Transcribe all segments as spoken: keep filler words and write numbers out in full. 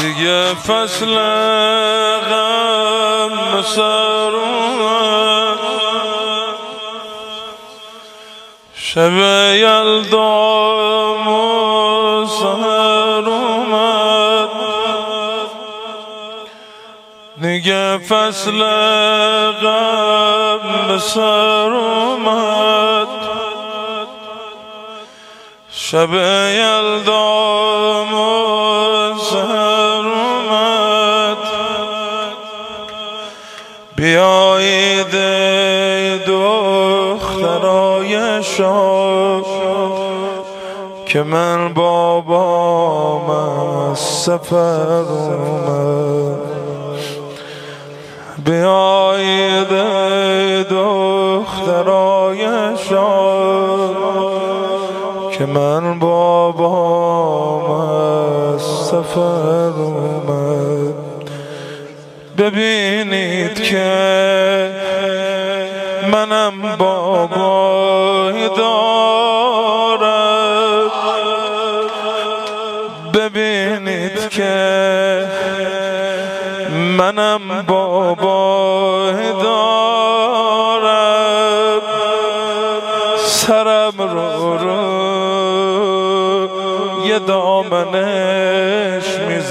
دیگه فصل غم سر اومد، شب یلدام و سحر اومد. دیگه فصل غم سر اومد، شب یلدام و سحر اومد. بیایید ای دخترای شاه که من بابام از سفر اومد. بیایید ای دخترای شاه که من بابام از سفر اومد. ببینید که منم بابایی دارم، ببینید که منم بابایی دارم. سرم رو رو یه دامنش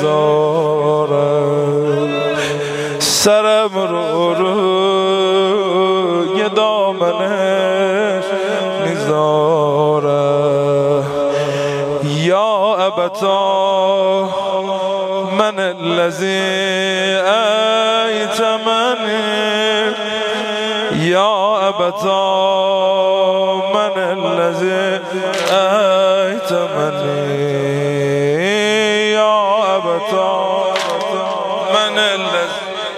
میذارم، سرم رو رو یه دامنش میذارم. یا ابتا من الذی ایتمنی، یا ابتا من الذی ایتمنی، یا ابتا من الذی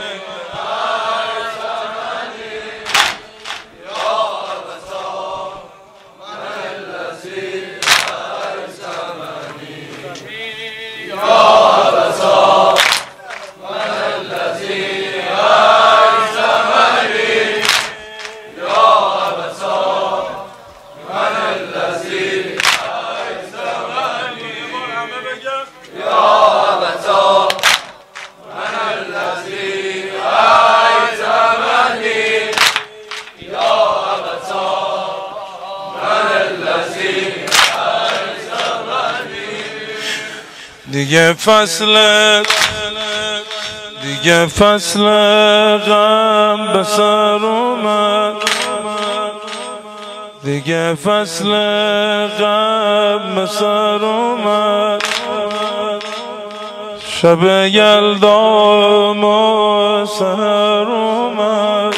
دیگه فصل دیگه فصل غم به سر اومد، دیگه فصل غم به سر اومد. شب یلدام و سحر اومد.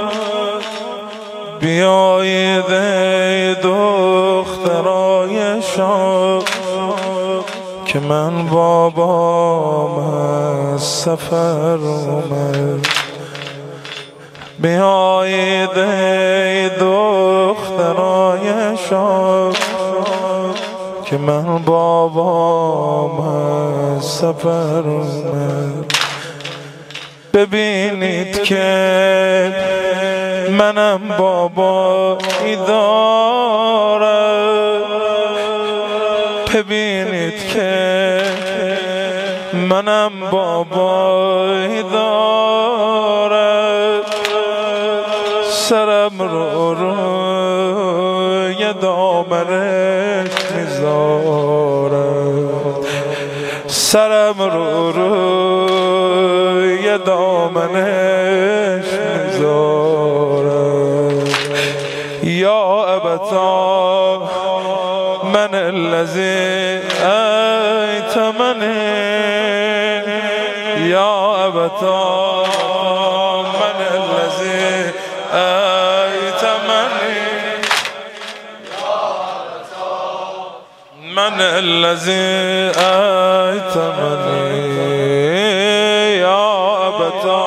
بیایید ای دخترای شاه که من بابام از سفر اومد. بیایید ای دخترای شاه که من بابام از سفر اومد. ببینید که منم بابایی دارم، ببینید که منم بابایی دارم. سرم رو رو یه دامنش میذارم، سرم رو رو یه دامنش میذارم. یا ابتا من الذی ایتمنی، یا ابتا من الذی ایتمنی، من الذی ایتمنی، یا ابتا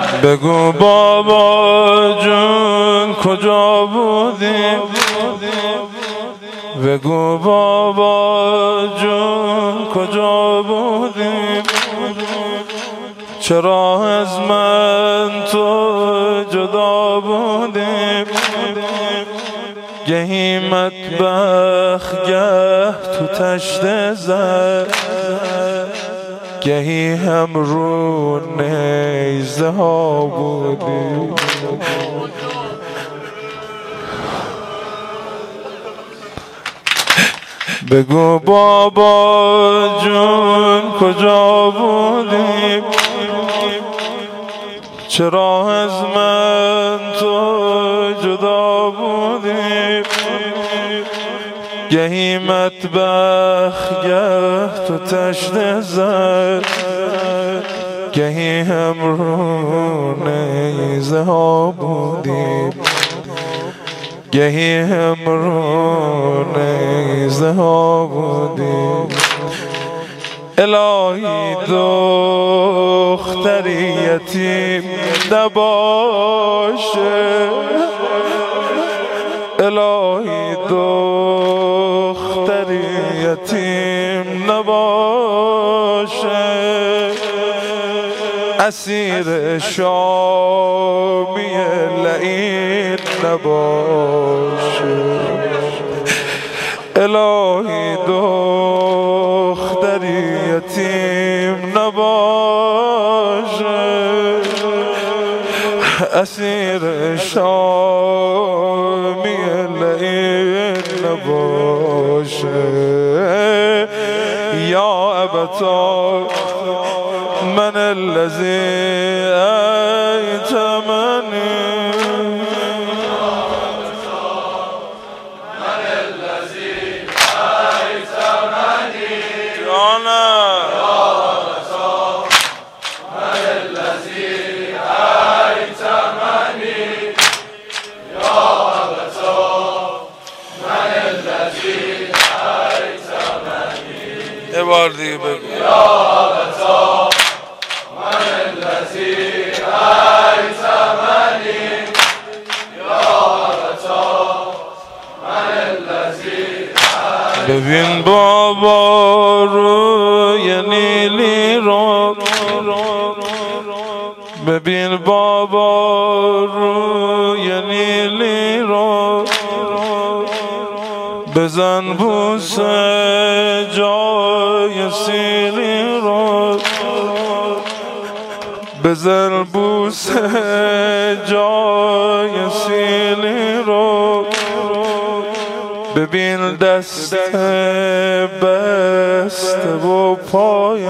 بگو بابا جون کجا بودی، بگو بابا جون کجا بودی، چرا از من تو جدا بودی، گهی مطبخ گه تو تشت زد، گهی هم رو نیزه ها بودی. بگو بابا جون کجا بودی، چرا از من تو جدا بودی، گهی مطبخ گه تو تشت زد، گهی هم رو نیزه ها بودی، گهی هم رو نیزه ها بودی. الهی دختری یتیم نباشه، الهی دختری یتیم نباشه، اسیر شامی لعین نباشه، الهی دختری یتیم نباشه، اسیر شامی لعین نباشه. یا ابتا من الذی ایتمنی، یه بار دیگه بگو. یا ابتا من الذی ایتمنی، یا ابتا من الذی. ببین بابا روی نیلی رو، ببین بابا روی نیلی رو، بزن بوسه جای سیلی رو، بزن بوسه جای سیلی رو، ببین دست بسته و پای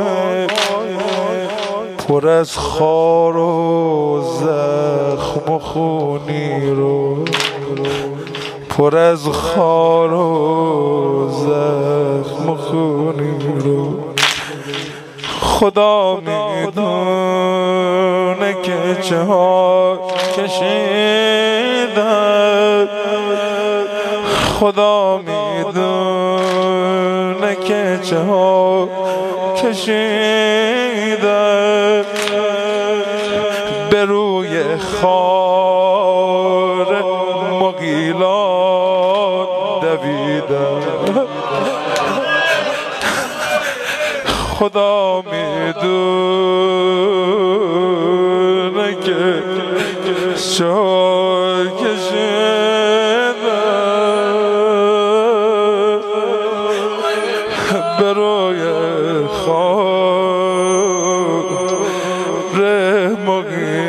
پر از خار و زخم و خونی رو، پر از خار و زخم و خونی رو. خدا میدونه که چه ها کشیدن، خدا میدونه که چه ها کشیدن، به روی خار مغیلان دویدن، خدا میدونه که شور کشیدن، به روی خار مغیلان